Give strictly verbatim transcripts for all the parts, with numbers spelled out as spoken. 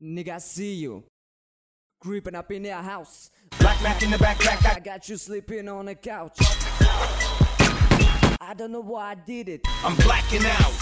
Nigga, I see you creeping up in your house. Black Mac in the backpack. I got you sleeping on the couch. I don't know why I did it. I'm blacking out.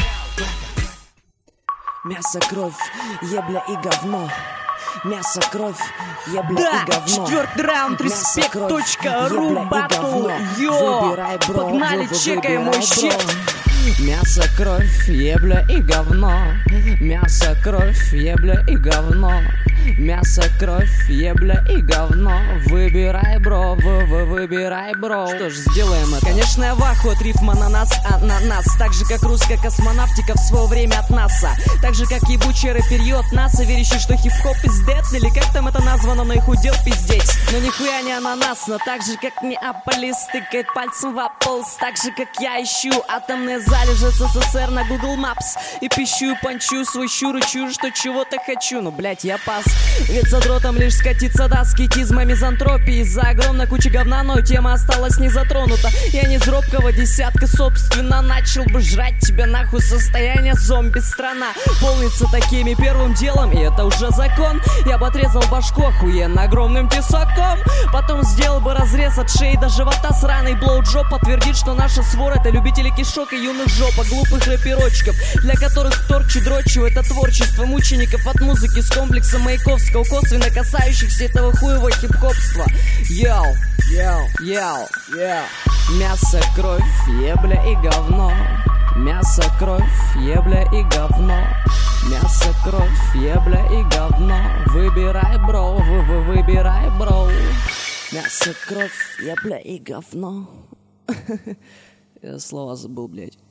Мясо, кровь, ебля и говно. Мясо, кровь, ебля Да, и говно. четвертый раунд, респект точка ру, батл, йо. Погнали, чекаем мой щит. Мясо, кровь, ебля и говно. Мясо, кровь, ебля и говно. Мясо, кровь, ебля и говно. Выбирай, бро, вы, вы, выбирай, бро. Что ж, сделаем это. Конечно, я в ахуе от рифма на нас, ананас. Так же, как русская космонавтика в свое время от НАСА. Так же, как ебучий рэперье от НАСА, верящий, что хип-хоп is dead. Или как там это названо, на их удел пиздеть. Но нихуя не ананас, но так же, как Неаполис тыкает пальцем в Apples. Так же, как я ищу атомные залежи СССР на Google Maps. И пищу, и панчу свой щур, и чую, что чего-то хочу. Ну, блять, я пас. Ведь задротом лишь скатиться до аскетизма, мизантропии. Из-за огромной кучи говна, но тема осталась не затронута. Я не из робкого десятка, собственно, начал бы жрать тебя нахуй. Состояние зомби-страна полнится такими первым делом, и это уже закон. Я бы отрезал башку охуенно огромным тесаком. Потом сделал бы разрез от шеи до живота. Сраный блоуджоп подтвердит, что наша свора — это любители кишок и юных жопа. Глупых рэперочков, для которых торчу дрочу. Это творчество мучеников от музыки с комплексом Маяковского, косвенно касающихся этого хуевого хип-хопства. Йоу, йоу, йоу, йоу. Мясо, кровь, ебля и говно. Мясо, кровь, ебля и говно. Мясо, кровь, ебля и говно. Выбирай, бро, вы, вы, выбирай, бро. Мясо, кровь, ебля и говно. Я слова забыл, блядь.